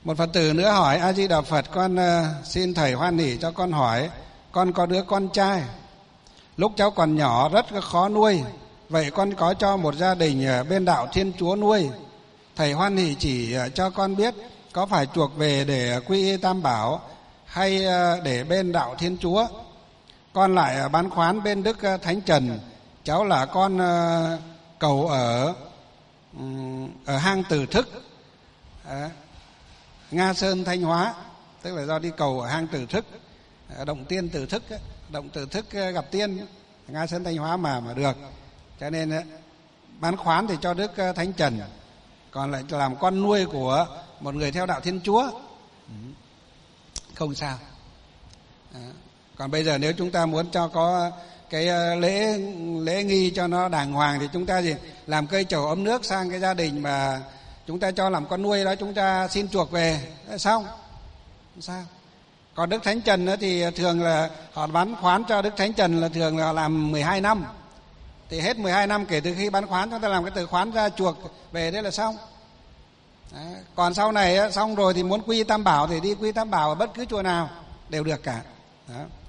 Một Phật tử nữa hỏi: A Di Đà Phật, con xin thầy hoan hỷ cho con hỏi, con có đứa con trai, lúc cháu còn nhỏ rất khó nuôi, vậy con có cho một gia đình bên đạo Thiên Chúa nuôi, thầy hoan hỷ chỉ cho con biết có phải chuộc về để quy y Tam Bảo hay để bên đạo Thiên Chúa. Con lại bán khoán bên Đức Thánh Trần, cháu là con cầu ở hang Từ Thức, Nga Sơn, Thanh Hóa, tức là do đi cầu ở hang Từ Thức, động tiên Từ Thức, động Từ Thức gặp tiên, Nga Sơn, Thanh Hóa mà được, cho nên bán khoán thì cho Đức Thánh Trần, còn lại làm con nuôi của một người theo đạo Thiên Chúa, không sao. Còn bây giờ nếu chúng ta muốn cho có cái lễ nghi cho nó đàng hoàng thì chúng ta gì làm cây trầu ấm nước sang cái gia đình mà chúng ta cho làm con nuôi đó, chúng ta xin chuộc về xong. Sao? Còn Đức Thánh Trần thì thường là họ bán khoán cho Đức Thánh Trần là thường là họ làm 12 năm. Thì hết 12 năm kể từ khi bán khoán, chúng ta làm cái từ khoán ra chuộc về, thế là xong. Đấy. Còn sau này xong rồi thì muốn quy Tam Bảo thì đi quy Tam Bảo ở bất cứ chùa nào đều được cả. Đó.